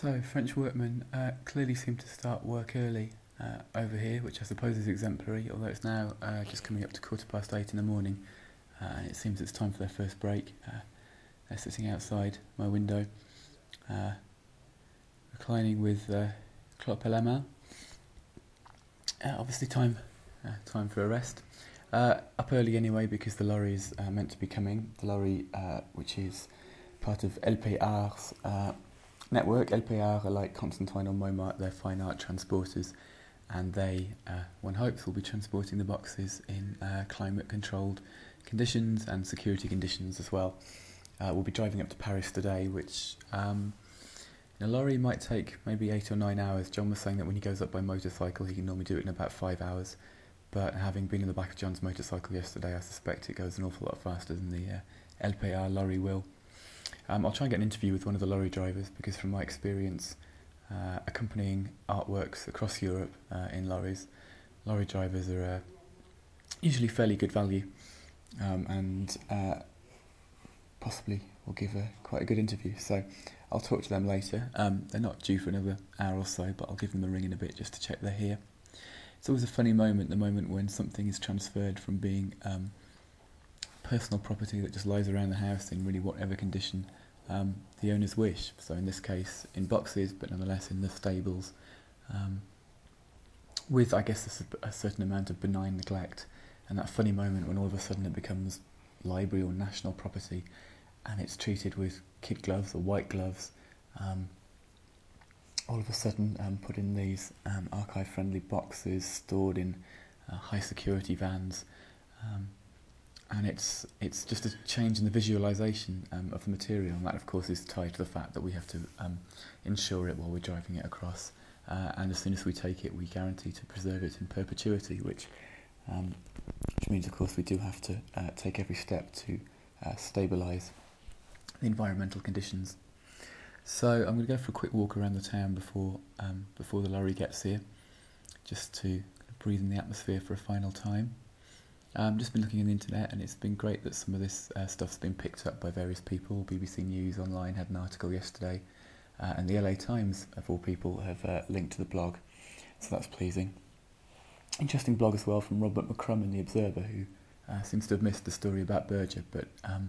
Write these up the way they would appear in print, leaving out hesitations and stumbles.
So, French workmen clearly seem to start work early over here, which I suppose is exemplary, although it's now just coming up to 8:15 in the morning, and it seems it's time for their first break. They're sitting outside my window, reclining with clope à la main. Obviously time for a rest. Up early anyway, because the lorry is meant to be coming. The lorry, which is part of LPR's network. LPR are like Constantine or Montmartre, they're fine art transporters, and they, one hopes, will be transporting the boxes in climate-controlled conditions and security conditions as well. We'll be driving up to Paris today, which in a lorry might take maybe 8 or 9 hours. John was saying that when he goes up by motorcycle, he can normally do it in about 5 hours. But having been in the back of John's motorcycle yesterday, I suspect it goes an awful lot faster than the LPR lorry will. I'll try and get an interview with one of the lorry drivers, because from my experience accompanying artworks across Europe in lorries, lorry drivers are usually fairly good value, and possibly will give quite a good interview. So I'll talk to them later. They're not due for another hour or so, but I'll give them a ring in a bit just to check they're here. It's always a funny moment, the moment when something is transferred from being personal property that just lies around the house in really whatever condition the owners wish. So in this case, in boxes, but nonetheless in the stables, with, I guess, a certain amount of benign neglect, and that funny moment when all of a sudden it becomes library or national property, and it's treated with kid gloves or white gloves, all of a sudden put in these archive-friendly boxes, stored in high security vans, and it's just a change in the visualisation of the material, and that of course is tied to the fact that we have to insure it while we're driving it across, and as soon as we take it we guarantee to preserve it in perpetuity, which means of course we do have to take every step to stabilise the environmental conditions. So I'm going to go for a quick walk around the town before the lorry gets here, just to breathe in the atmosphere for a final time. Just been looking on the internet, and it's been great that some of this stuff's been picked up by various people. BBC News Online had an article yesterday, and the LA Times, of all people, have linked to the blog, so that's pleasing. Interesting blog as well from Robert McCrum in The Observer, who seems to have missed the story about Berger, but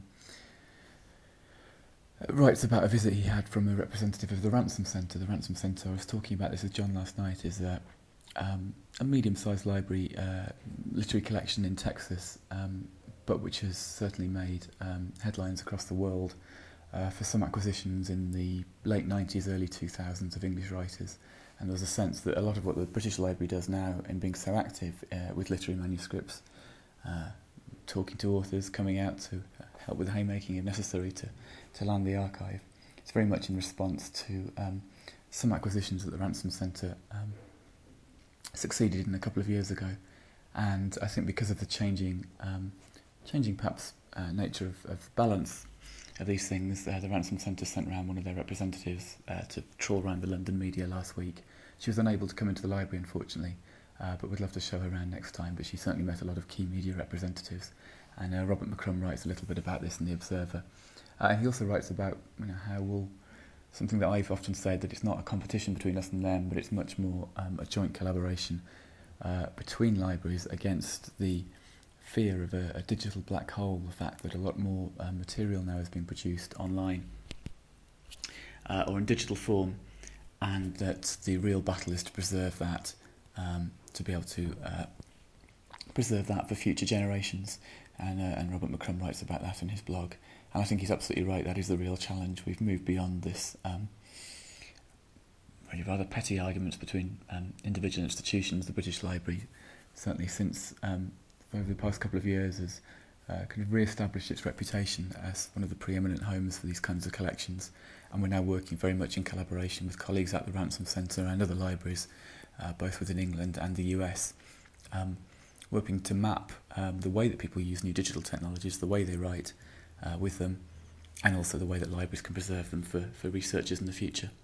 writes about a visit he had from a representative of the Ransom Centre. The Ransom Centre, I was talking about this with John last night, is a medium-sized library, literary collection in Texas, but which has certainly made headlines across the world for some acquisitions in the late 90s, early 2000s of English writers. And there's a sense that a lot of what the British Library does now, in being so active with literary manuscripts, talking to authors, coming out to help with haymaking if necessary to land the archive, it's very much in response to some acquisitions that the Ransom Centre succeeded in a couple of years ago. And I think because of the changing perhaps nature of balance of these things, the Ransom Centre sent around one of their representatives to trawl around the London media last week. She was unable to come into the library, unfortunately, but we'd love to show her around next time. But she certainly met a lot of key media representatives, and Robert McCrum writes a little bit about this in The Observer. And he also writes about how will something that I've often said, that it's not a competition between us and them, but it's much more a joint collaboration between libraries against the fear of a digital black hole, the fact that a lot more material now is being produced online or in digital form, and that the real battle is to preserve that, to be able to preserve that for future generations. And Robert McCrum writes about that in his blog. And I think he's absolutely right, that is the real challenge. We've moved beyond this really rather petty arguments between individual institutions. The British Library, certainly since over the past couple of years, has kind of re-established its reputation as one of the preeminent homes for these kinds of collections. And we're now working very much in collaboration with colleagues at the Ransom Centre and other libraries, both within England and the US, working to map the way that people use new digital technologies, the way they write with them, and also the way that libraries can preserve them for researchers in the future.